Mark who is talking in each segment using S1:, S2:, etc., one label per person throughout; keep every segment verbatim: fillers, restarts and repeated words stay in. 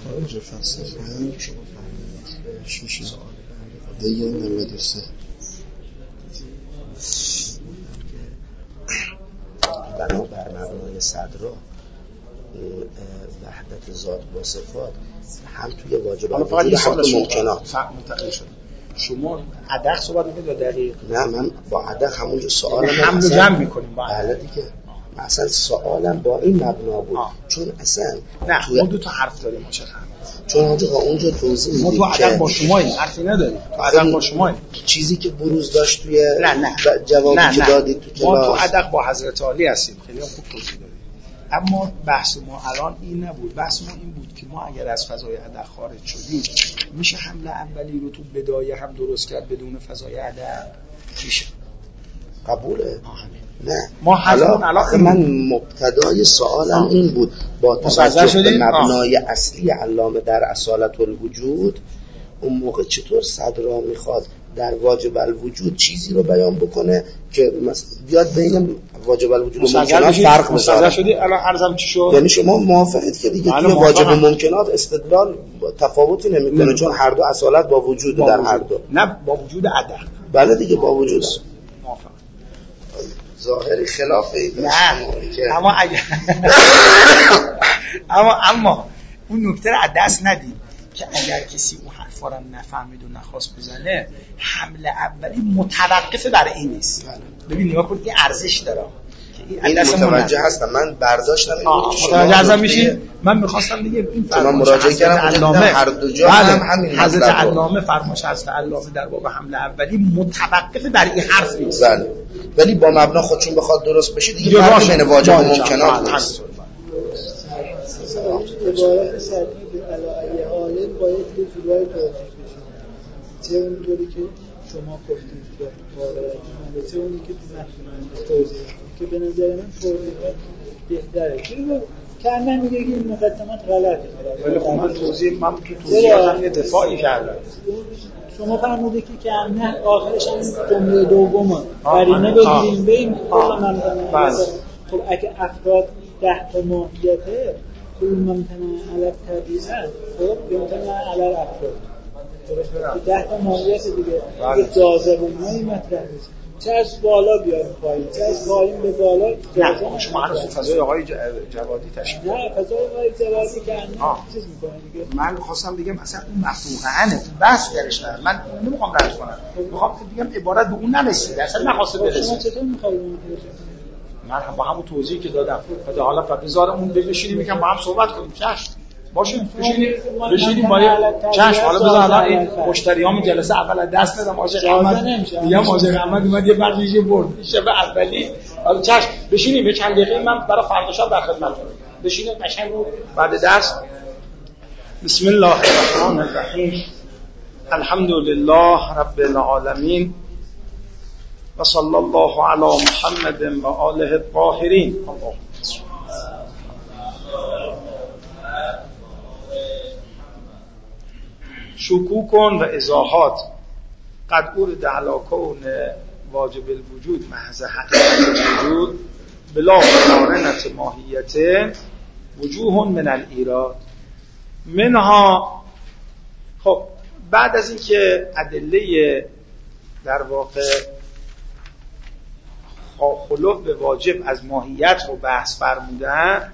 S1: خارج فلسفه شما فهمید شیش سال دیگه نود و سه
S2: بنابر مبنای صدرا وحدت ذات با صفات هم توی واجب الوجود هم توی ممکنات
S3: منتقل شد. شما عدق صحبت میکنید یا دقیق؟
S2: نه من با عدق همونجا سوالم
S3: هم رو جمع میکنیم با
S2: بله دیگه اصلا سوالم با این مبنا بود آه. چون اصلا
S3: نه توی... ما دو تا حرف داریم ما چه
S2: چون آنجا اونجا توضیح میدید
S3: ما تو عدق با شما این حرفی نداریم تو عدق با شما
S2: چیزی که بروز داشت توی
S3: نه نه
S2: جوابی
S3: نه
S2: که
S3: نه.
S2: دادید تو کلاس
S3: ما تو عدق با حضرت عالی هستیم خیلی خوب توضیح دادیم اما بحث ما الان این نبود بحث ما این بود که ما اگر از فضای عدق خارج شدیم میشه حمله اولی رو تو بدایه هم درست کرد بدون فضای عدق میشه
S2: قبوله نه
S3: ما
S2: حالا الان من مبتدای سوالم آه. این بود با توجه به مبنای آه. اصلی علامه در اصالت الوجود اون موقع چطور صدرا میخواد در واجب الوجود چیزی رو بیان بکنه که بیاد بین واجب الوجود و ممکنات فرق بذاره
S3: شدی الان عرضم چی شد
S2: یعنی شما موافقید که دیگه توی واجب ممکنات استدلال تفاوتی نمیکنه چون هر دو اصالت با وجود در وجود. هر دو
S3: نه با وجود عدق
S2: بله دیگه با وجود
S3: موافق
S2: ظاهری خلافه
S3: نه اما اگر اما اما اون نکته رو از دست ندید که اگر کسی اون حرفا رو نفهمید و نخواست بزنه حمله اولی متوقف بر این نیست ببین نگاه کنید این ارزش داره
S2: این متوجه هستم من برداشتم
S3: متوجه هستم میشی من میخواستم دیگه این
S2: من مراجعه کردم علامه هر دو جا هم همین
S3: حضرت علامه فرمایش حضرت علامه در باب حمله اولی متوقف بر این حرف نیست
S2: بله ولی با مبنا خودشون بخواد درست بشه دیگه فرقی بین واجب و ممکنات نیست
S4: عبارت سطحی به علایه عالم باید یه جورایی توضیح بشه چه اونطوری که شما گفتید که واقعیت من چه اونی که تو متن توضیح که به نظر من توضیحات بهتره چون کاملا میگه که این مقدمات غلطه
S3: ولی خب من توضیح من تو توضیحاتم یه دفاعی کردم
S4: شما فرمودید که کاملا آخرش هم جمله دومه قرینه بگیریم ببین کلا من خب اگه افراد ده تا ماهیته که اون ممتنع علی طبیعت خب ممتنع علی افراد درست ده تا ماهیت دیگه که جاذبه اونایی مطرح نیست چه از بالا بیاریم پایین چه از پایین به بالا
S3: نه شما هنوز فضای آقای جوادی تشریح
S4: نه فضای آقای جوادی که انا چیز میکنه دیگه
S3: من خواستم بگم مثلا اون مفهومه بحث درش نه من نمیخوام رد کنم میخوام بگم عبارت به اون نرسیده اصلا نخواسته برسه
S4: شما چطور میخواید
S3: من با همون توضیحی که دادم بعد حالا بذارمون بشینیم میگم با هم صحبت کنیم چش باشه بشینیم بشینیم با چش حالا بذار الان این مشتریام جلسه اول دست بدم عاشق احمد میگم عاشق احمد اومد یه برنامه برد شب اولی حالا چش بشینیم یه چند دقیقه من برای فردا شب در خدمتتون بشینیم قشنگ رو بعد درس بسم الله الرحمن الرحیم الحمد لله رب العالمین و صلی الله علی محمد و آله الطاهرین. شکوکون و ازاحات قد اورد علی کون واجب الوجود محض حقیقت الوجود بلا مقارنت ماهیت وجوه من الایراد منها. خب بعد از اینکه ادله در واقع خلوف به واجب از ماهیت رو بحث فرمودن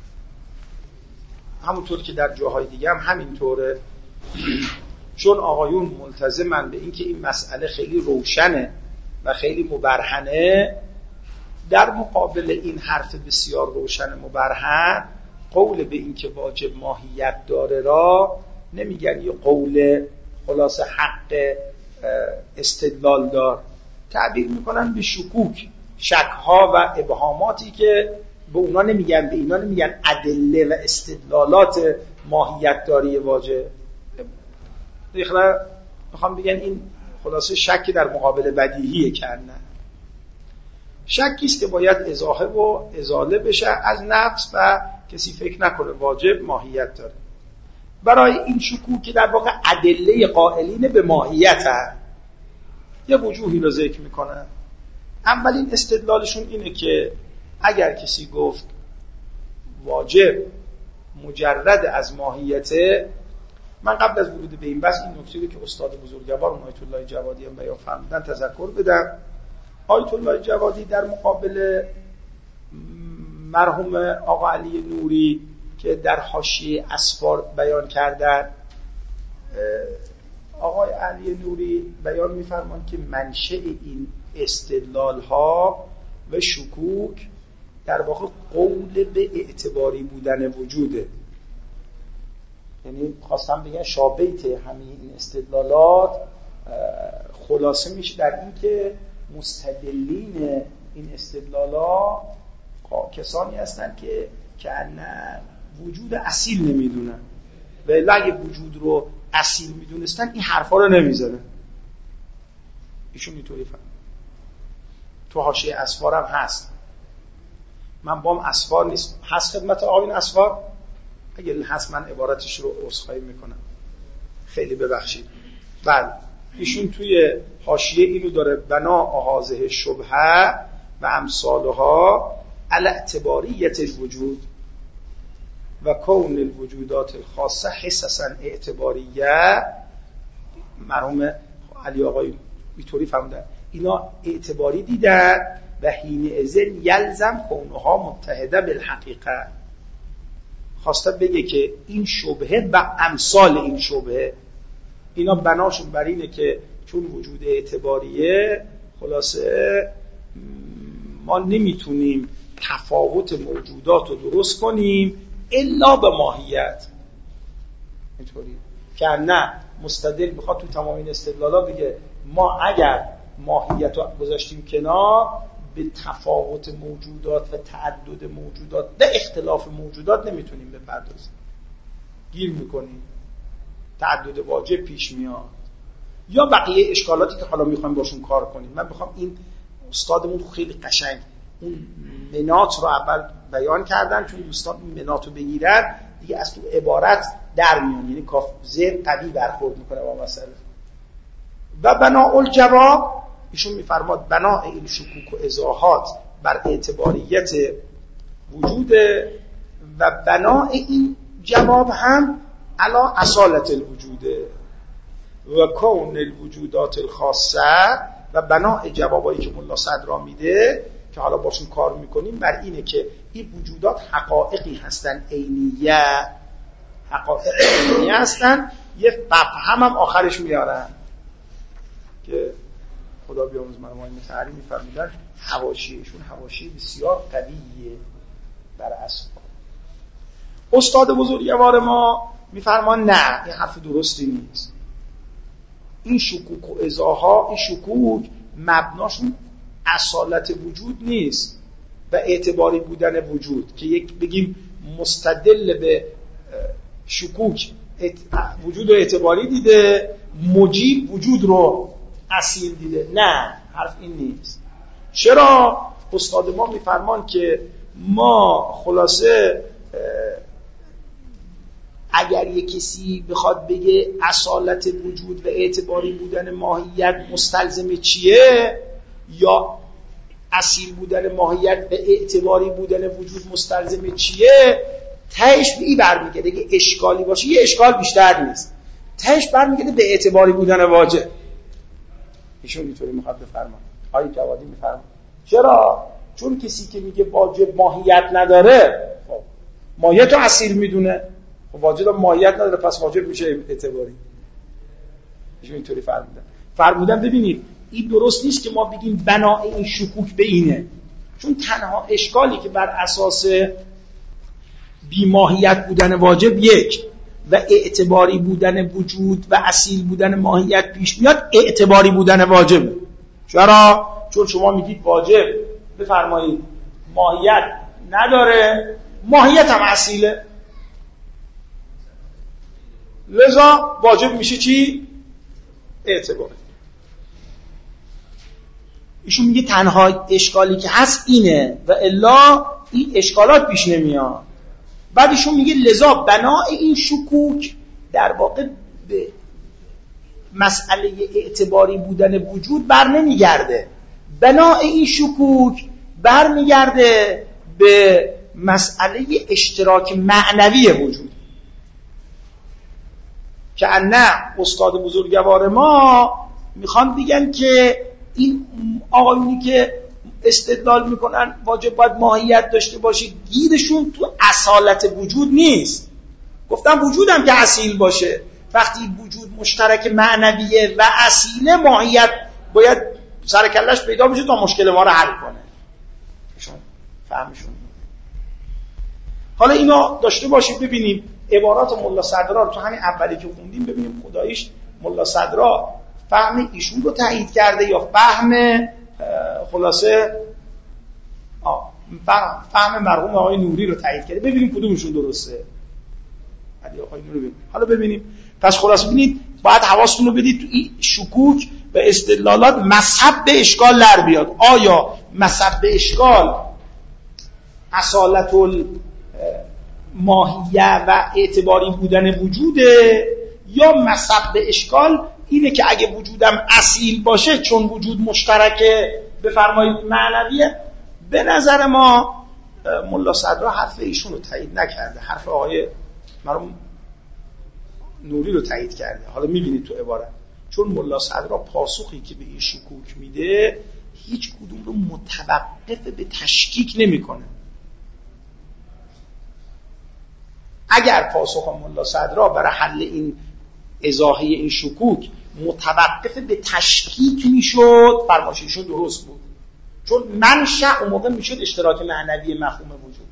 S3: همونطور که در جاهای دیگه هم همینطوره چون آقایون ملتزمن به اینکه این مسئله خیلی روشنه و خیلی مبرهنه در مقابل این حرف بسیار روشن مبرهن قول به اینکه واجب ماهیت داره را نمیگن یه قول خلاص حق استدلال دار تعبیر میکنن به شکوک شک‌ها و ابهاماتی که به اونا نمیگن به اینا نمیگن ادله و استدلالات ماهیت داری واجب دیگه میخوام بگن این خلاصه شکی در مقابل بدیهیه کردن شکی است که باید اضافه و ازاله بشه از نفس و کسی فکر نکنه واجب ماهیت داره. برای این شکوک که در واقع ادله قائلین به ماهیت هست یه وجوهی رو ذکر میکنن. اولین استدلالشون اینه که اگر کسی گفت واجب مجرد از ماهیته. من قبل از ورود به این بحث این نکته رو که استاد بزرگوار آیت الله جوادی هم بیان فرمودن تذکر بدم. آیت الله جوادی در مقابل مرحوم آقا علی نوری که در حاشیه اسفار بیان کردن، آقای علی نوری بیان می‌فرمایند که منشأ این استدلال‌ها و شکوک در واقع قول به اعتباری بودن وجوده. یعنی خواستم بگم شابیت همین این استدلالات خلاصه میشه در این که مستدلین این استدلالات کسانی هستند که کأن وجود اصیل نمیدونن و اگه وجود رو اصیل میدونستن این حرفا رو نمیزنن. ایشون اینطوری فهم. تو حاشیه اسفار هم هست. من بام اسفار نیست. هست خدمت آقایون اسفار؟ اگه هست من عبارتش رو عذرخواهی میکنم. خیلی ببخشید. بله. ایشون توی حاشیه اینو داره: بنا احاظه شبهه و امثالها علی اعتباریت الوجود و کون الوجودات الخاصه حسسا اعتباریه. مرحوم علی آقای اینطوری فهمیدن اینا اعتباری دیدن و حین اذن یلزم کونها متحده بالحقیقه. خواسته بگه که این شبهه و امثال این شبهه اینا بناشون بر اینه که چون وجود اعتباریه خلاصه ما نمیتونیم تفاوت موجودات رو درست کنیم الا به ماهیت. اینطوری که نه مستدل میخواد تو تمام این استدلالا بگه ما اگر ماهیت رو گذاشتیم کنار به تفاوت موجودات و تعدد موجودات و اختلاف موجودات نمیتونیم بپردازیم، گیر میکنیم، تعدد واجب پیش میاد یا بقیه اشکالاتی که حالا میخوایم باشون کار کنیم. من میخوام این استادمون خیلی قشنگ اون منات رو اول بیان کردن، چون دوستان این منات رو بگیرن دیگه از تو عبارت در میان، یعنی کاف ذهن قوی برخورد میکنه با مسئله. و بناء الجواب ایشون میفرماد بناء این شکوک و ازاحات بر اعتباریت وجود و بناء این جواب هم علا اصالت الوجوده و کون الوجودات الخاصه و بناء جوابایی که ملا صدرا میده که حالا باشون کار میکنیم بر اینه که این وجودات حقایقی هستن، عینیه، حقایق عینیه هستن. یه مفهوم هم آخرش میارن که خدا بیامرز مرحوم مطهری میفرمودن حواشیشون حواشی بسیار قویه بر اسفار. استاد بزرگوار ما میفرمان نه این حرف درستی نیست. این شکوک و ازاها، این شکوک مبناشون اصالت وجود نیست و اعتباری بودن وجود که یک بگیم مستدل به شکوک وجود رو اعتباری دیده، مجیب وجود رو اصیل دیده. نه، حرف این نیست. چرا؟ استاد ما میفرمان که ما خلاصه اگر یک کسی بخواد بگه اصالت وجود و اعتباری بودن ماهیت مستلزم چیه یا اصیل بودن ماهیت و اعتباری بودن وجود مستلزم چیه، تهش به این برمیگرده که اشکالی باشه یه اشکال بیشتر نیست، تهش برمیگرده به اعتباری بودن واجب. ایشون اینطوری میخواد بفرمان. آقای جوادی میفرمان چرا؟ چون کسی که میگه واجب ماهیت نداره خب ماهیت رو اصیل میدونه، خب واجب ماهیت نداره پس واجب میشه اعتباری. ایشون اینطوری فرمودن. فرمودن ببینید این درست نیست که ما بگیم بناء این شکوک به اینه، چون تنها اشکالی که بر اساس بی ماهیت بودن واجب یک و اعتباری بودن وجود و اصیل بودن ماهیت پیش میاد اعتباری بودن واجب. چرا؟ چون شما میگید واجب بفرمایید ماهیت نداره، ماهیت هم اصیله، لذا واجب میشه چی؟ اعتبار. ایشون میگه تنها اشکالی که هست اینه و الا این اشکالات پیش نمیاد. بعد ایشون میگه لذا بناء این شکوک در واقع به مسئله اعتباری بودن وجود بر نمیگرده، بناء این شکوک بر میگرده به مسئله اشتراک معنوی وجود که نه استاد بزرگوار ما میخوان بگن که این آقایونی که استدلال میکنن واجب باید ماهیت داشته باشه، گیرشون تو اصالت وجود نیست. گفتم وجودم که اصیل باشه، وقتی وجود مشترک معنویه و اصیله، ماهیت باید سرکلش پیدا بشه تا مشکل ما رو حل کنه. شون فهمشون. حالا اینا داشته باشید ببینیم عبارات ملا صدرا رو تو همین اولی که خوندیم ببینیم خداییش ملا صدرا فهم ایشون رو تایید کرده یا فهم خلاصه آه فهم, فهم مرحوم آقای نوری رو تایید کرده. ببینیم کدومشون درسته. علی آقای نوری ببینیم. حالا ببینیم. پس خلاصه ببینید باید حواستون رو بدید تو این شکوک و استدلالات مذهب به اشکال در بیاد. آیا مذهب به اشکال اصالت الماهیه و اعتباری بودن وجوده، یا مذهب به اشکال اینه که اگه وجودم اصیل باشه چون وجود مشترکه بفرمایید معنویه؟ به نظر ما ملا صدرا حرف ایشون رو تایید نکرده، حرف آقای مرحوم نوری رو تایید کرده. حالا میبینید تو عبارت چون ملا صدرا پاسخی که به این شکوک میده هیچ کدوم رو متوقف به تشکیک نمیکنه. اگر پاسخ ملا صدرا برای حل این ازاحه این شکوک متوقف به تشکیک میشد، فرمایششون درست بود، چون منشأ اون موقع میشد اشتراک معنوی مفهوم وجود.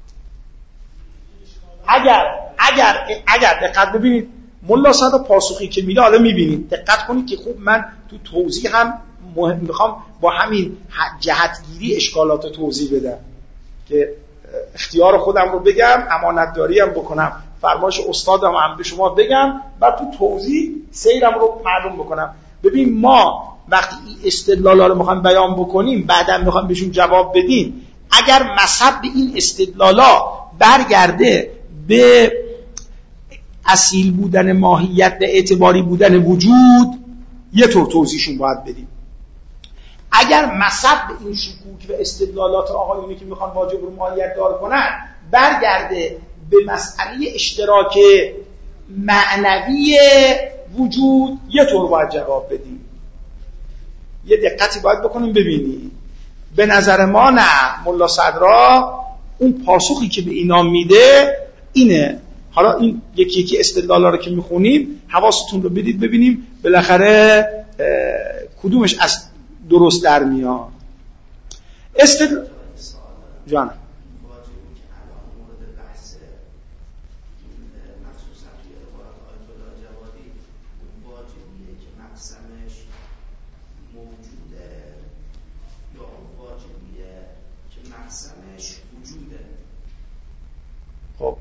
S3: اگر اگر اگر دقت ببینید ملا صدرا پاسخی که میده، حالا میبینید دقت کنید که خوب من تو توضیح هم مهم میخوام با همین جهتگیری اشکالات توضیح بدم که اختیار خودم رو بگم، امانتداری هم بکنم، فرمایش استادم هم به شما بگم، بعد تو توضیح سیرم رو معلوم بکنم. ببین ما وقتی این استدلالا رو میخوایم بیان بکنیم، بعدم میخوایم بهشون جواب بدیم، اگر مذهب به این استدلالا برگرده به اصیل بودن ماهیت به اعتباری بودن وجود، یه طور توضیحشون باید بدیم. اگر مذهب به این شکوک و استدلالات آقایونی که میخوان واجب رو ماهیت دار کنن برگرده به مسئله اشتراک معنوی وجود، یه طور باید جواب بدیم. یه دقتی باید بکنیم ببینید. به نظر ما نه، ملا صدرا اون پاسخی که به اینا میده اینه. حالا این یکی یکی استدلالا رو که میخونیم حواستون رو بدید ببینیم بالاخره کدومش از درست در میاد. استدلال جان خب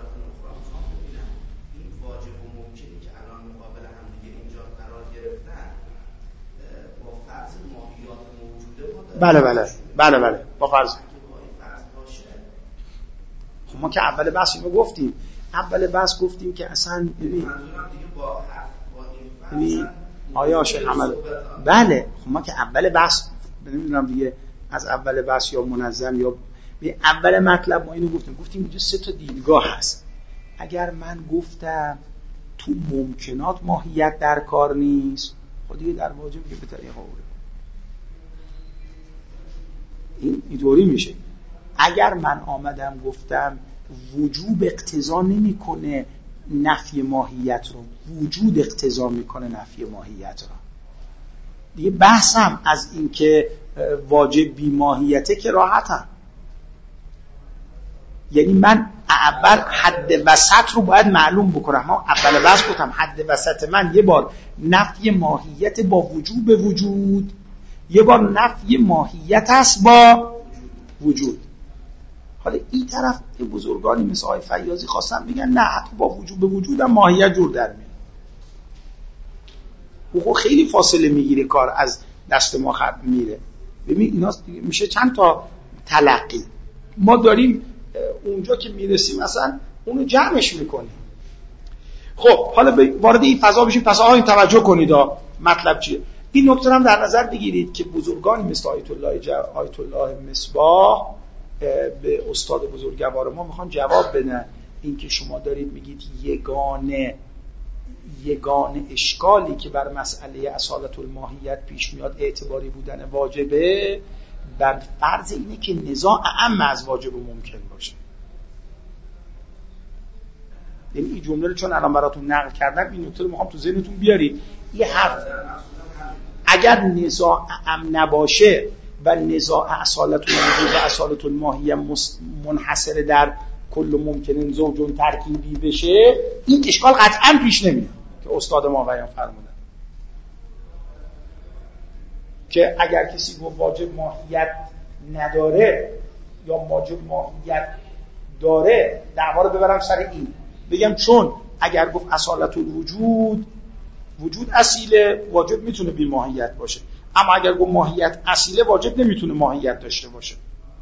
S3: بله بله بله بله با فرض. خب ما که اول بحث اینو گفتیم، اول بحث گفتیم که اصلا ببین ببین آیا شیخ احمد بله خب ما که اول بحث نمیدونم دیگه از اول بحث یا منظم یا به اول مطلب ما اینو گفتیم گفتیم اینجا سه تا دیدگاه هست. اگر من گفتم تو ممکنات ماهیت در کار نیست، خب دیگه در واجب که به طریق قوله این اینطوری میشه. اگر من آمدم گفتم وجوب اقتضا نمیکنه نفی ماهیت رو، وجود اقتضا میکنه نفی ماهیت رو، دیگه بحثم از این که واجب بی ماهیته که راحتم. یعنی من اول حد وسط رو باید معلوم بکنم. ما اول بحث گفتم حد وسط من یه بار نفی ماهیت با وجوب وجود، یه بار نفی ماهیت است با وجود. حالا این طرف یه بزرگانی مثل آقای فیاضی خواستن بگن نه حتی با وجوب وجود هم ماهیت جور در میاد. و خیلی فاصله میگیره کار از دست ما خرد میره. ببین اینا میشه چند تا تلقی. ما داریم اونجا که میرسیم مثلا اونو جمعش میکنیم. خب حالا وارد این فضا بشیم. پس آقا این توجه کنید ها مطلب چیه. این نکته هم در نظر بگیرید که بزرگانی مثل آیت الله ج... آیت الله مصباح به استاد بزرگوار ما میخوان جواب بدن. این که شما دارید میگید یگانه یگانه اشکالی که بر مسئله اصالت الماهیت پیش میاد اعتباری بودن واجبه، بر فرض اینه که نزاع اعم از واجب ممکن باشه. یعنی این جمله رو چون الان براتون نقل کردم این نکته رو میخوام تو ذهنتون بیارید. این حرف اگر نزاع اعم نباشه و نزاع اصالت الوجود و اصالت الماهیت منحصر در کل ممکنن زوجون ترکیبی بشه، این اشکال قطعا پیش نمیاد که استاد ما بیان فرمودن که اگر کسی گفت واجب ماهیت نداره یا واجب ماهیت داره، دعوا رو ببرم سر این، بگم چون اگر گفت اصالت الوجود وجود اصیله، واجب میتونه بی ماهیت باشه، اما اگر گفت ماهیت اصیله، واجب نمیتونه ماهیت داشته باشه.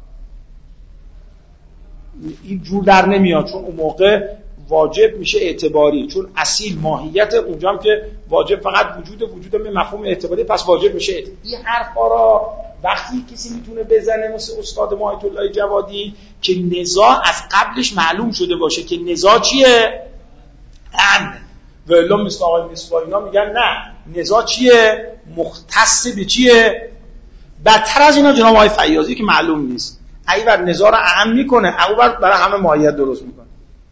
S3: این جور در نمیاد، چون اون موقع واجب میشه اعتباری، چون اصیل ماهیت، اونجا هم که واجب فقط وجود وجود به مفهوم اعتباری، پس واجب میشه اعتباری. این حرفا را وقتی کسی میتونه بزنه مثل استاد ما آیت الله جوادی که نزاع از قبلش معلوم شده باشه که نزاع چیه؟ ان و الا مثل آقای مصباحی اینا میگن نه، نزاع چیه؟ مختص به چیه؟ بدتر از اینا جناب آقای فیاضی که معلوم نیست، ای بر نزاع رو اهم میکنه، او بر برای همه ماهیت درست میکنه.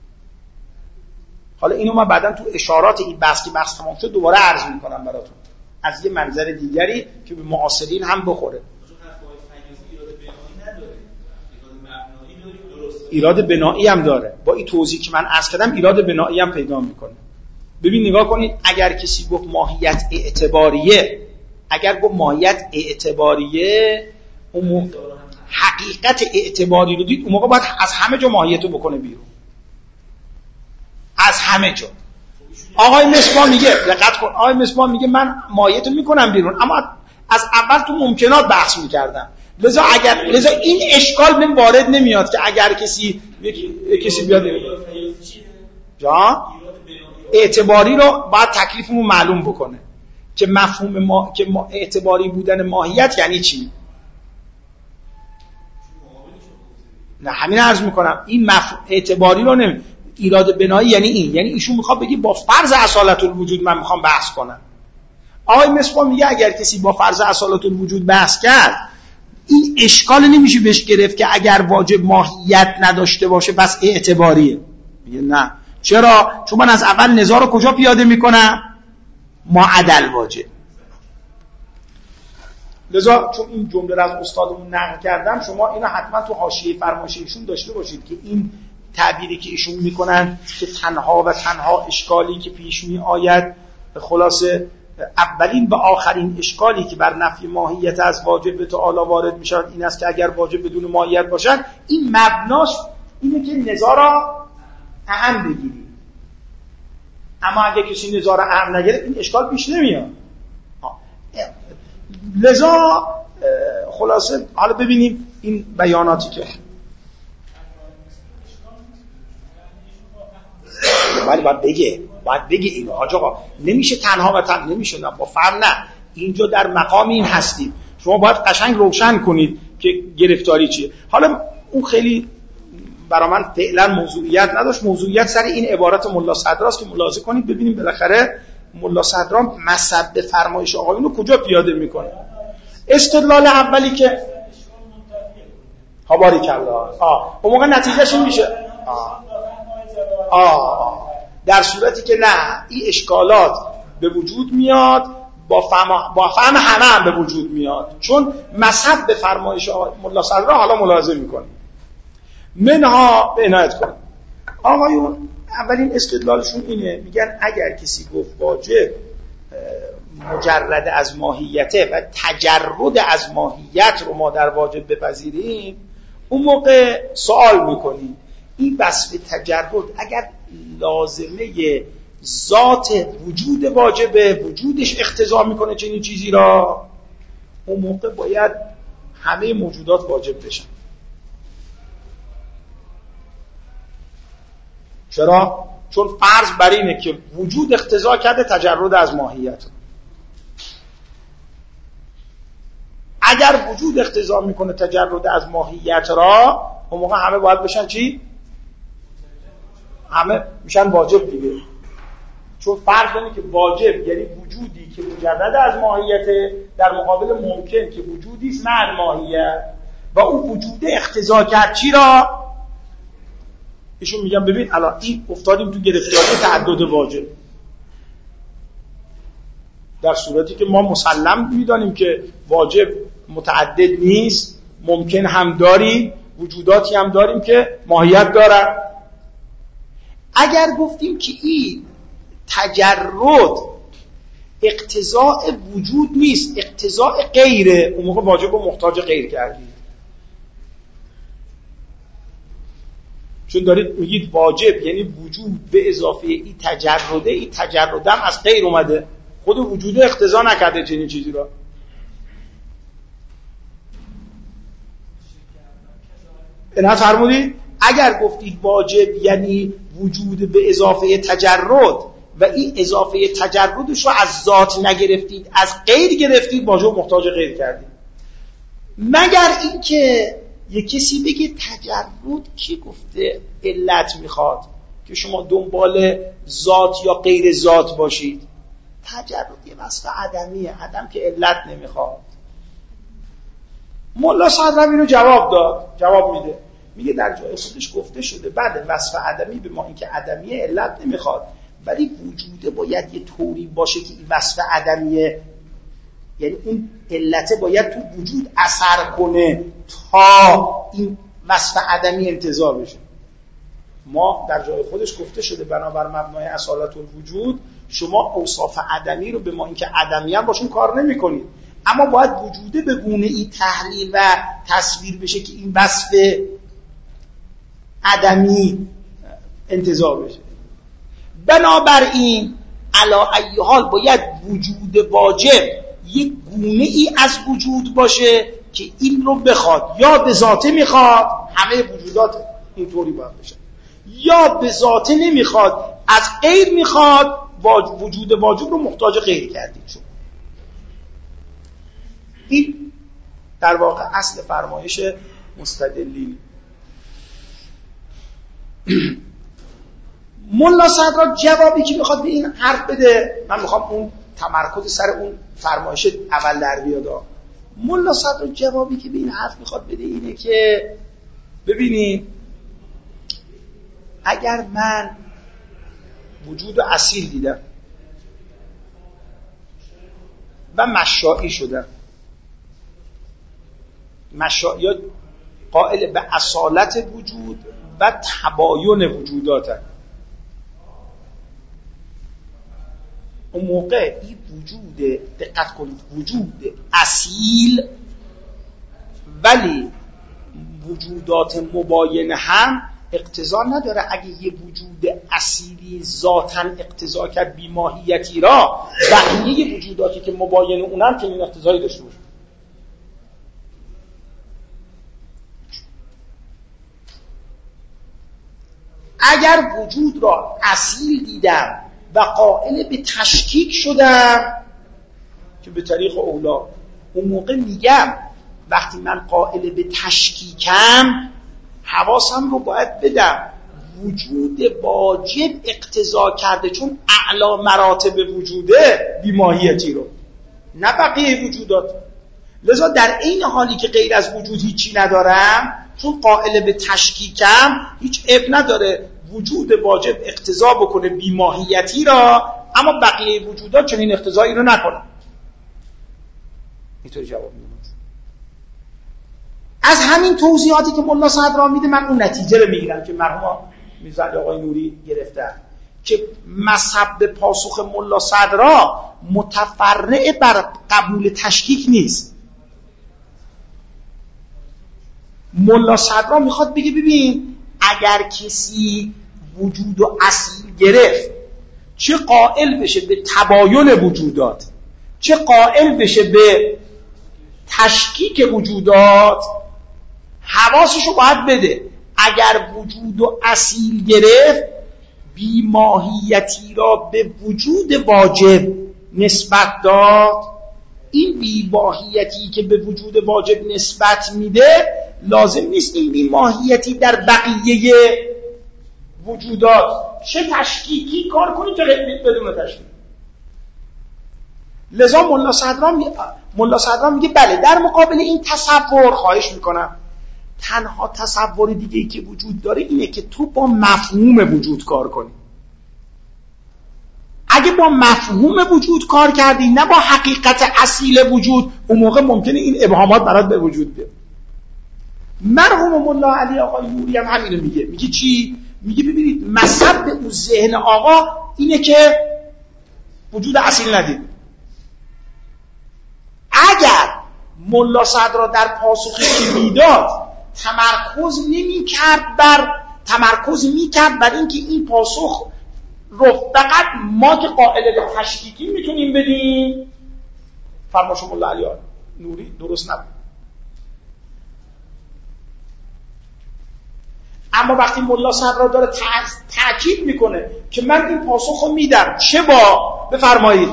S3: حالا اینو من بعداً تو اشارات این بحث که بحث تمام شد دوباره عرض میکنم براتون از یه منظر دیگری که به معاصرین هم بخوره. ایراد بنایی هم داره، با این توضیح که من عرض کردم ایراد بنایی هم پیدا میکنه. ببین نگاه کنید، اگر کسی گفت ماهیت اعتباریه، اگر گفت ماهیت اعتباریه، اون موقع حقیقت اعتباری رو دید، اون موقع باید از همه جا ماهیت رو بکنه بیرون، از همه جا. آقای مصباح میگه، دقت کن، آقای مصباح میگه من ماهیت رو میکنم بیرون، اما از اول تو ممکنات بحث میکردم، لذا اگر لذا این اشکال من وارد نمیاد که اگر کسی کسی بیاد جا اعتباری رو باید تکلیفمون معلوم بکنه که مفهوم ما که ما اعتباری بودن ماهیت یعنی چی. نه همین عرض میکنم، این مفهوم اعتباری رو نمی ایراد بنایی یعنی این، یعنی ایشون میخواد بگه با فرض اصالت الوجود من میخوام بحث کنم. آقای مصباح میگه اگر کسی با فرض اصالت الوجود بحث کرد، این اشکال نمیشه بهش گرفت که اگر واجب ماهیت نداشته باشه پس اعتباریه. میگه نه، چرا؟ چون من از اول نزاع رو کجا پیاده میکنم؟ ما عدل واجب. لذا چون این جمله رو از استادمون نقل کردم، شما اینو حتما تو حاشیه فرمایش ایشون داشته باشید که این تعبیری که ایشون میکنن که تنها و تنها اشکالی که پیش می آید، خلاصه اولین و آخرین اشکالی که بر نفی ماهیت از واجب به تعالی وارد میشن این است که اگر واجب بدون ماهیت باشن، این مبناش اینه که نزاع را اهم بگیری. اما اگه کسی نزاع را اهم نگیره این اشکال پیش نمیاد. لذا خلاصه حالا ببینیم این بیاناتی که ولی باید بگه باید بگه اینو حاج آقا نمیشه تنها و تنها نمیشه، نه با فرم نه، اینجا در مقام این هستیم، شما باید قشنگ روشن کنید که گرفتاری چیه. حالا اون خیلی برای من فعلا موضوعیت نداشت، موضوعیت سر این عبارت ملا صدراست که ملاحظه کنید ببینیم بالاخره ملا صدرا مصب فرمایش آقایون رو کجا پیاده میکنه. استدلال اولی که ها باریکالله آه اون موقع نتیجهش این میشه آه آه در صورتی که نه، این اشکالات به وجود میاد با فهم با فهم همه هم به وجود میاد، چون مصب به فرمایش ملا صدرا حالا ملاحظه میکنه. منها به عنایت کنید آقایون اولین استدلالشون اینه، میگن اگر کسی گفت واجب مجرد از ماهیته و تجرد از ماهیت رو ما در واجب بپذیریم، اون موقع سوال میکنیم این وصف تجرد اگر لازمه ذات وجود واجبه، وجودش اقتضا میکنه چنین چیزی را، اون موقع باید همه موجودات واجب بشن. چرا؟ چون فرض بر اینه که وجود اقتضا کرده تجرد از ماهیت. اگر وجود اقتضا میکنه تجرد از ماهیت را، اون موقع همه باید بشن چی؟ همه میشن واجب دیگه. چون فرض کنید که واجب یعنی وجودی که مجرد از ماهیت در مقابل ممکن که وجودی است نه ماهیت و اون وجود اقتضا کرد چی را؟ ایشون میگن ببین الان این افتادیم تو گرفتاری تعدد واجب، در صورتی که ما مسلم میدانیم که واجب متعدد نیست، ممکن هم داریم، وجوداتی هم داریم که ماهیت دارن. اگر گفتیم که این تجرد اقتضاء وجود نیست، اقتضاء غیره، اون موقع واجب رو محتاج غیر کردید. چون دارید میگید واجب یعنی وجود به اضافه این تجرده، این تجرده هم از غیر اومده، خود وجود اقتضا نکرده چنین چیزی را. اینا فرمودید اگر گفتید واجب یعنی وجود به اضافه تجرد و این اضافه تجردش رو از ذات نگرفتید، از غیر گرفتید، واجب محتاج غیر کردید. مگر اینکه یک کسی بگه تجرد کی گفته علت میخواد که شما دنبال ذات یا غیر ذات باشید؟ تجرد یه وصف عدمیه، عدم که علت نمیخواد. ملا صدرم اینو جواب داد، جواب میده، میگه در جای خودش گفته شده بعد وصف عدمی به ما اینکه عدمیه علت نمیخواد، ولی وجوده باید یه طوری باشه که این وصف عدمیه، یعنی اون علت باید تو وجود اثر کنه تا این وصف عدمی انتزاع بشه. ما در جای خودش گفته شده بنابر مبنای اصالت الوجود شما اوصاف عدمی رو به ما اینکه عدمی هم باشون کار نمی کنید، اما باید وجوده به گونه ای تحلیل و تصویر بشه که این وصف عدمی انتزاع بشه. بنابراین علا ای حال باید وجود واجب یک گونه ای از وجود باشه که این رو بخواد، یا به ذاته میخواد، همه وجودات اینطوری باید بشه، یا به ذاته نمیخواد، از غیر میخواد، وجود واجب رو محتاج غیر کردید شد. این در واقع اصل فرمایش مستدلی. ملا صدرا جوابی که میخواد به این حرف بده، من میخوام اون تمرکز سر اون فرمایش اول در بیاد. ملا صدرا جوابی که به این حرف میخواد بده اینه که ببینید اگر من وجود اصیل دیدم و مشائی شدم، مشائی قائل به اصالت وجود و تباین وجوداتن، اون موقع این وجود، دقت کنید، وجود اصیل ولی وجودات مباین هم اقتضا نداره. اگه یه وجود اصیلی ذاتاً اقتضا کرد بی‌ماهیتی را، بقیه وجوداتی که مباین اونم که این اقتضایی داشته باشه. اگر وجود را اصیل دیدم و قائل به تشکیک شدم که به طریق اولا، اون موقع میگم وقتی من قائل به تشکیکم حواسم رو باید بدم وجود واجب اقتضا کرده، چون اعلی مراتب وجوده بی‌ماهیتی رو، نه بقیه وجودات. لذا در این حالی که غیر از وجود هیچی ندارم، چون قائل به تشکیکم، هیچ اب نداره وجود واجب اقتضا بکنه بی‌ماهیتی را، اما بقیه وجودات چنین اقتضایی رو نکنن. اینطور جواب میدم. از همین توضیحاتی که ملا صدرا میده من اون نتیجه رو میگیرم که مرحوم میرزا آقای نوری گرفتن که مذهب به پاسخ ملا صدرا متفرع بر قبول تشکیک نیست. ملا صدرا میخواد بگه ببین اگر کسی وجود و اصیل گرفت، چه قائل بشه به تباین وجودات، چه قائل بشه به تشکیک وجودات، حواسشو باید بده. اگر وجود و اصیل گرفت، بی ماهیتی را به وجود واجب نسبت داد، این بی ماهیتی که به وجود واجب نسبت میده لازم نیست این بی ماهیتی در بقیه وجودات چه تشکیکی کار کنید چه بدون تشکیک. لذا ملا صدران می... ملا صدران میگه بله در مقابل این تصور خواهش میکنم تنها تصور دیگه ای که وجود داره اینه که تو با مفهوم وجود کار کنی. اگه با مفهوم وجود کار کردی نه با حقیقت اصیل وجود، اون موقع ممکنه این ابهامات برات به وجود بیاد. مرحوم ملا علی آقای نوری هم همینو میگه. میگه چی؟ میگه ببینید مصب اون ذهن آقا اینه که وجود اصیل ندید. اگر ملا صدرا در پاسخی که میداد تمرکز نمی کرد بر تمرکز می کرد بر اینکه این پاسخ رو فقط ما که قائل به تشکیکی میتونیم بدیم، فرمایش ملا علی نوری درست نبود. اما وقتی ملا صدرا داره تاکید میکنه که من این پاسخ رو میدم چه با بفرمایید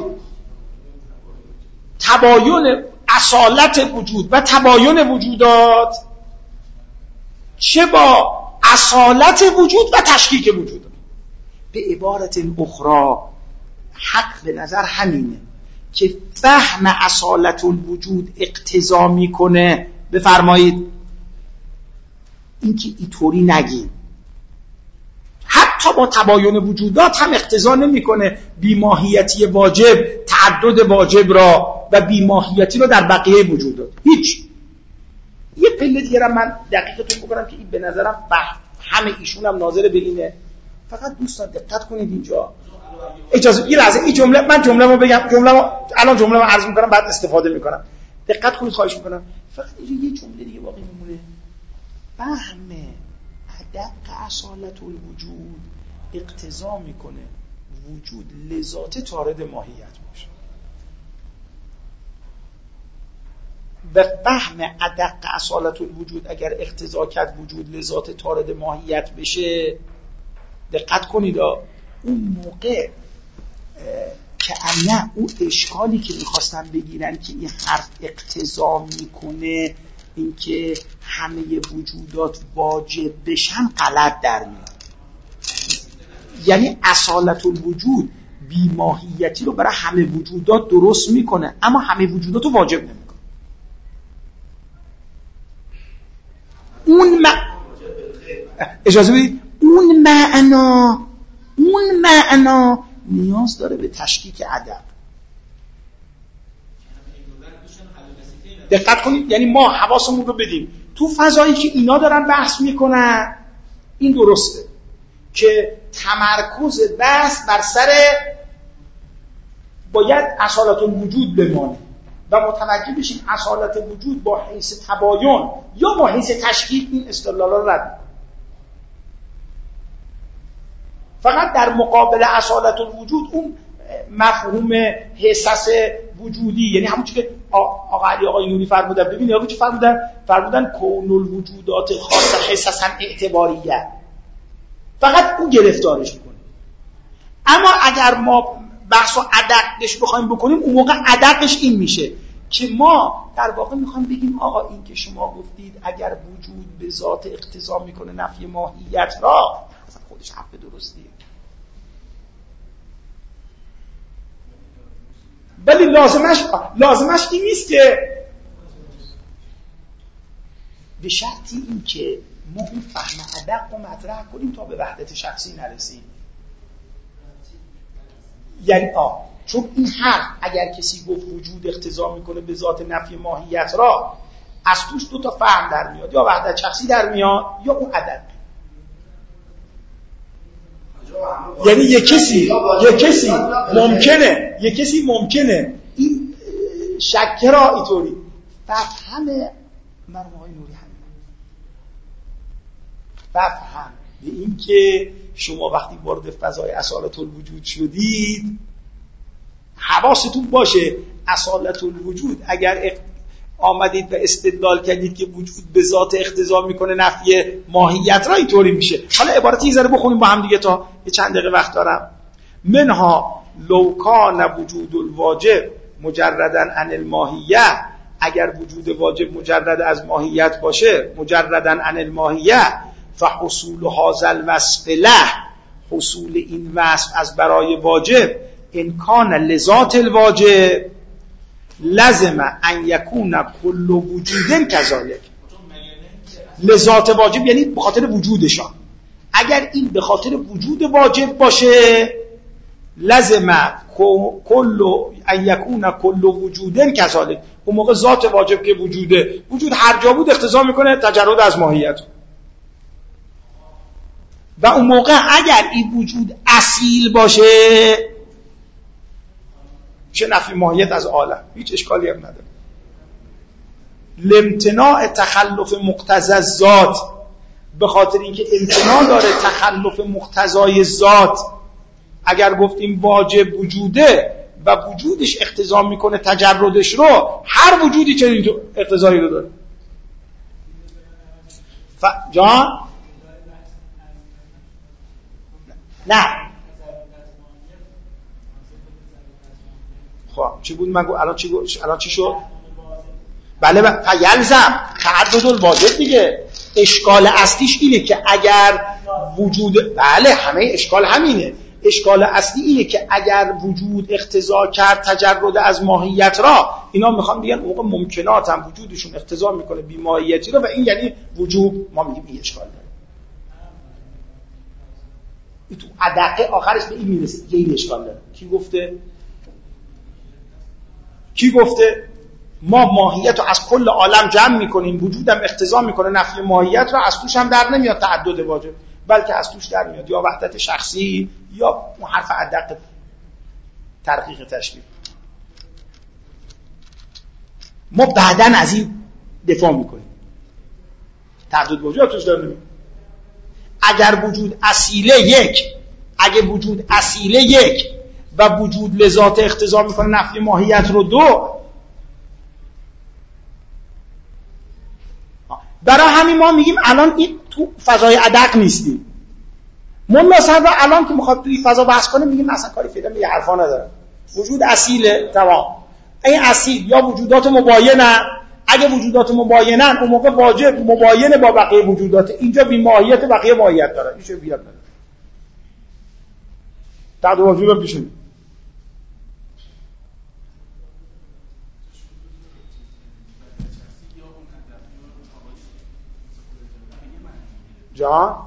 S3: تباین اصالت وجود و تباین وجودات، چه با اصالت وجود و تشکیک وجود. به عبارت اخرى حق به نظر همینه که فهم اصالت الوجود اقتضا میکنه بفرمایید اینکه اینطوری نگیم حتی با تباین وجودات هم اقتضا نمیکنه بیماهیتی واجب تعدد واجب را و بیماهیتی را در بقیه وجودات. هیچ. یه پله دیگه را من دقیقتون بکنم که این به نظرم همه ایشون هم ناظر به اینه. فقط دوستان دقت کنید اینجا اجازه یه لحظه این جمله من جمله رو بگم، جمله رو الان جمله رو عرض میکنم بعد استفاده میکنم. دقت کنید خواهش میکنم. فقط یه جمله دیگه باقی میمونه. فهم ادق اصالت الوجود اقتضا میکنه وجود لذات طارد ماهیت باشه و فهم ادق اصالت الوجود اگر اقتضا کرد وجود لذات طارد ماهیت بشه، دقت کنید اون موقع که نه اون اشکالی که میخواستن بگیرن که این حرف اقتضا میکنه اینکه همه وجودات واجب بشن غلط در میاد. یعنی اصالت الوجود بیماهیتی رو برای همه وجودات درست میکنه اما همه وجودات رو واجب نمیکنه. اون م... اجازه بدید اون معنا اون معنا نیاز داره به تشکیک ادب. دقت کنید، یعنی ما حواسمون رو بدیم تو فضایی که اینا دارن بحث میکنن این درسته که تمرکز بحث بر سر باید اصالت الوجود بمانه و متوجه بشیم اصالت وجود با حیث تباین یا با حیث تشکیک این استدلالا رو رد. فقط در مقابل اصالت الوجود اون مفهوم حساس وجودی، یعنی همون چیزی که آقا علی آقای نوری فرمودن، ببینید آقا چی فرمودن؟ فرمودن کون الوجودات خاص حساسا اعتباریه، فقط اون گرفتارش میکنه. اما اگر ما بحث و ادقش بخوایم بکنیم اون موقع ادقش این میشه که ما در واقع میخوایم بگیم آقا این که شما گفتید اگر وجود به ذات اقتضا میکنه نفی ماهیت را، اصلا خودش حرف درستیه، ولی لازمش لازمش این نیست که به شرطی این که ما اون فهم ادق رو مطرح کنیم تا به وحدت شخصی نرسیم. یعنی آه چون این حرف اگر کسی گفت وجود اقتضا میکنه به ذات نفی ماهیت را، از توش دو تا فهم در میاد، یا وحدت شخصی در میاد یا اون ادق. یعنی یک کسی یک کسی ممکنه یک کسی ممکنه این شکه را اینطوری فهم مرحوم آقای نوری همین فهم به این که شما وقتی وارد فضای اصالت الوجود شدید حواستون باشه اصالت الوجود اگر آمدید و استدلال کردید که وجود به ذات اقتضا میکنه نفی ماهیت را، اینطوری میشه. حالا عبارت یه ذره بخونیم با هم دیگه تا یه چند دقیقه وقت دارم. منها لو کان وجود الواجب مجردا عن الماهیه اگر وجود واجب مجرد از ماهیت باشه، مجرداً عن الماهیه، فحصول هذا الوصف له، حصول این وصف از برای واجب، امکان لذات الواجب لازم ان یکون کل وجود کذالک. لذات واجب یعنی به خاطر وجودشان. اگر این به خاطر وجود واجب باشه، لازم کل ان یکون کل وجود کذالک، اون موقع ذات واجب که وجوده، وجود هر جا بود اقتضا میکنه تجرد از ماهیت. و اون موقع اگر این وجود اصیل باشه، میشه نفی ماهیت از عالم، هیچ اشکالی هم نداره. لامتناع تخلف مقتضی الذات، به خاطر اینکه امتناع داره تخلف مقتضای ذات. اگر گفتیم واجب وجوده و وجودش اقتضا میکنه تجردش رو، هر وجودی چنین اقتضایی رو داره. ف... جان؟ نه خب چی بود من گفت الان چی گفت الان چی شد؟ بله ب... فیلزم تعدد الواجب دیگه. اشکال اصلیش اینه که اگر وجود، بله همه اشکال همینه، اشکال اصلی اینه که اگر وجود اقتضا کرد تجرد از ماهیت را، اینا میخوان بگن موقع ممکنات هم وجودشون اقتضا میکنه بی ماهیتی را و این یعنی وجوب. ما میگیم این اشکال داره. تو ادقه آخرش به این میرسه که این اشکال داره. کی گفته؟ کی گفته؟ ما ماهیت رو از کل عالم جمع میکنیم، وجودم اقتضا میکنه نفی ماهیت رو، از توش هم در نمیاد تعدد واجب، بلکه از توش در میاد یا وحدت شخصی یا اون حرف ادق ترقیق تشکیل. ما بعداً از این دفاع میکنیم. تعدد واجب توش در نمیاد. اگر وجود اصیله یک، اگه وجود اصیله یک و وجود لذات اقتضا میکنه نفی ماهیت رو دو، برای همین ما میگیم الان این تو فضای ادق نیستیم. ملا صدر الان که میخواد توی فضا بحث کنه میگیم اصلا کاری فعلا به حرفا نداره. وجود اصیله، تمام. این اصیل یا وجودات مباینه، اگه وجودات مباینن اون موقع واجب مباینه با بقیه وجودات، اینجا بی ماهیت بقیه ماهیت داره، میشه بیاد داره. تعدد واجب پیش میاد. جان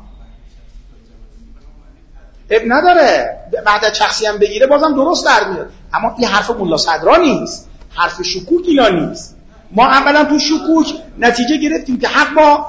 S3: اب نداره، بعد شخصی هم بگیره بازم درست در میاد. اما این حرف ملا صدرا نیست، حرف شکوک اینا نیست. ما اولا تو شکوک نتیجه گرفتیم که حق با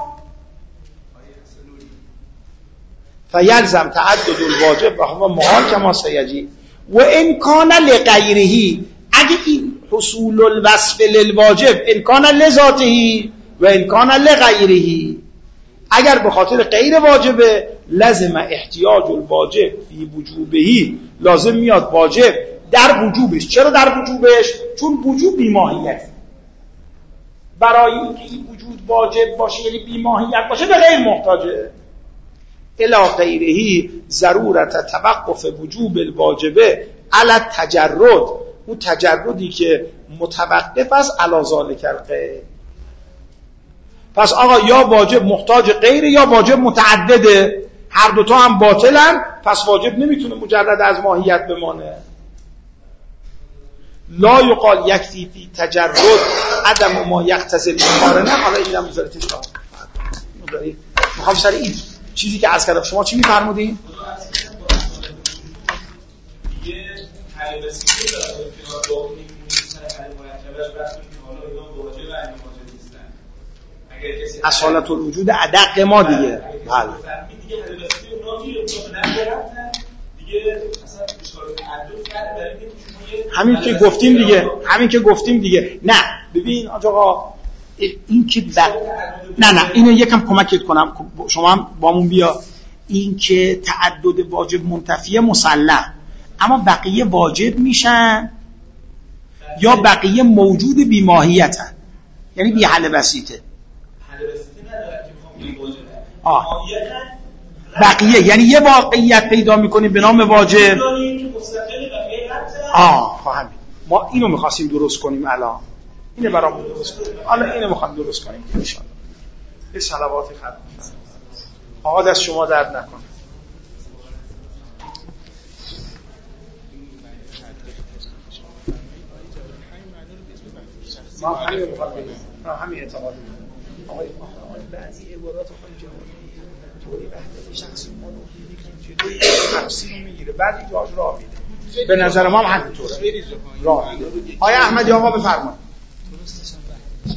S3: فیلزم تعدد الواجب و هو محال کما سیجی و امکان لغیرهی، اگه این حصول الوصف للواجب امکان لذاته و امکان لغیرهی، اگر به خاطر غیر واجبه لازم احتیاج الواجب فی وجوبهی، لازم میاد واجب در وجوبش. چرا در وجوبش؟ چون وجوب بی ماهیت. برای اینکه این وجود واجب باشه یعنی بی ماهیت باشه به غیر محتاجه. الی غیرهی ضرورت توقف وجوب الواجبه علی التجرد، اون تجردی که متوقف است علی ذالک الغیر. پس آقا یا واجب محتاج غیره یا واجب متعدده، هر دوتا هم باطلن، پس واجب نمیتونه مجرد از ماهیت بمانه. لا یقال یکفی فی تجرد عدم ما یقتضی المقارنه. حالا اینم بذارید تا میخوام سر این چیزی که عرض کردم. شما چی میفرمودین؟
S5: دیگه حل وسیله داره که با اون میشه حل مرکبش بحث کنیم حالا اینا واجب و غیر واجب نیستن. اگر کسی
S3: اصالت الوجود ادق ما دیگه. بله.
S5: دیگه حل وسیله اونها میره اونها نگرفتن دیگه اصلا اشکال تعدد کرده برای اینکه
S3: همین که گفتیم دیگه، همین که گفتیم دیگه. نه ببین آقا این که ب... نه نه اینو یکم کمکت کنم، شما هم بامون بیا. این که تعدد واجب منتفیه مسلح، اما بقیه واجب میشن یا بقیه موجود بی ماهیتن، یعنی بی حل بسیطه.
S5: حل بسیطه نداره که میخوام واجب
S3: آه بقیه یعنی یه واقعیت پیدا میکنیم به نام واجب. آه همین ما اینو میخواستیم درست کنیم الان. اینه برامون درست کنیم. حالا اینو میخوام درست کنیم ان شاء الله. یه صلواتی ختم کنیم. آقا دست شما درد نکنه. ما همین رو فهمیدیم. ما همین اعتقاد داریم. آقای آقای بعضی عبارات خیلی جالبه. طوری وحدت شخصی ما رو میگه جلوی تفسیر رو میگیره. بعد اینجاش راه میده. به نظر ما هم همینطوره. راه میده. آقای احمدی آقا بفرمایید.